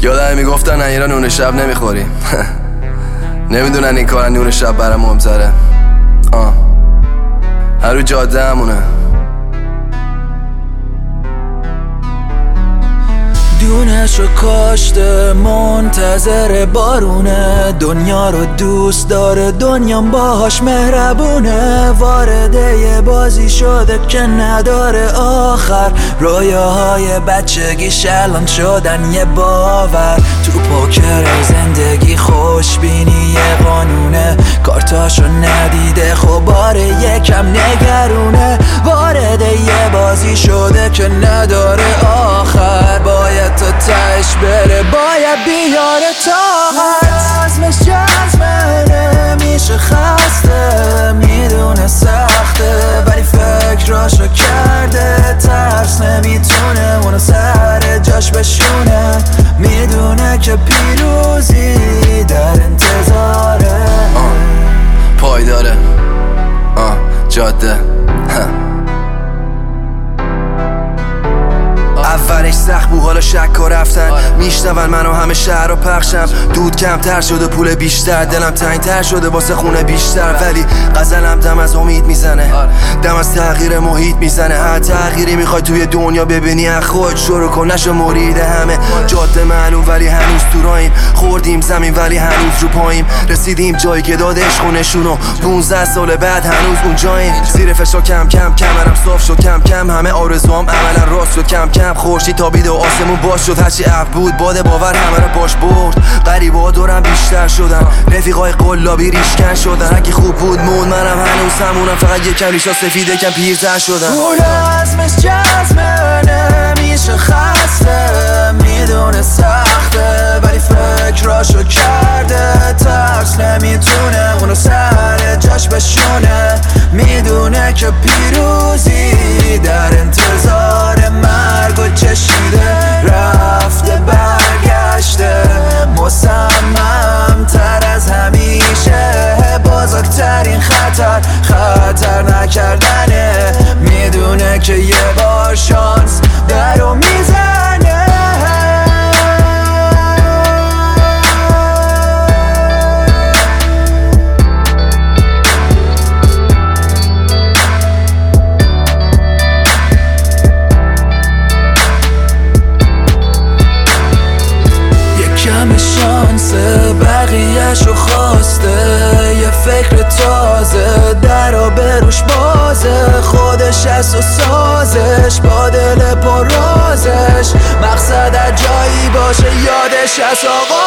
یادم میگفتن ایران نون شب نمیخوریم نمیدونن این کارن نون شب برام مهمتره. هر رو جاده همونه. دونشو کاشته منتظر بارونه، دنیا رو دوست داره دنیام باهاش مهربونه. وارد یه بازی شده که نداره آخر، رویاهای بچگیش الان شدن یه باور. تو پوکر زندگی خوشبینی یه قانونه، کارتاشو ندیده خب باره یکم نگرونه. وارد یه بازی شده که نداره آخر، باید تا تش بره، باید بیاره طاقت. عزمش جزمه نمیشه خسته، میدونه سخته ولی فکراشو کرده. ترس نمیتونه اونو سر جاش بشونه، میدونه که پیروزی در انتظاره. پایداره جاده اولش سخت بود حالا شک و رفتن، میشنون منو همه شهر رو پخشم. دود کمتر شده پول بیشتر، دلم تنگتر شده واسه خونه بیشتر. ولی غزلم دم از امید میزنه، دم از تغییر محیط میزنه. هر تغییری میخوای توی دنیا ببینی از خود شروع کن، نشو مرید همه. جاده معلوم ولی هنوز تو راهیم، خوردیم زمین ولی هنوز رو پاییم. رسیدیم جایی که دادش خونشونو 15 سال بعد هنوز اونجاییم. زیر فشار کم کم کمرم صاف شد، کم کم همه آرزوام عملا راست شد. کم کم خورشید تابید و آسمون باز شد، هرچی عقل بود باد باور همه رو باش برد. غریبا دورم بیشتر شدن، رفیقای قلابی ریشکن شدن. هرکی خوب بود مون، منم هنوز همونم، فقط یکم ریشا سفید یکم پیرتر شدن. اون عزمش جزمه نمیشه خسته، میدونه سخته ولی فکراشو کرده. ترس نمیتونه اونو سر جاش بشونه، میدونه که پیروزی در انتظار. مرگ و چشیده رفته برگشته، مصمم تر از همیشه. بزرگترین خطر نکردنه، میدونه که یه بار شانس درو میزنه. شانس بقیه‌شو خواسته، یه فکر تازه در و بروش بازه. خودش هست و سازش با دل پر رازش، مقصد جایی باشه یادش هست آقا.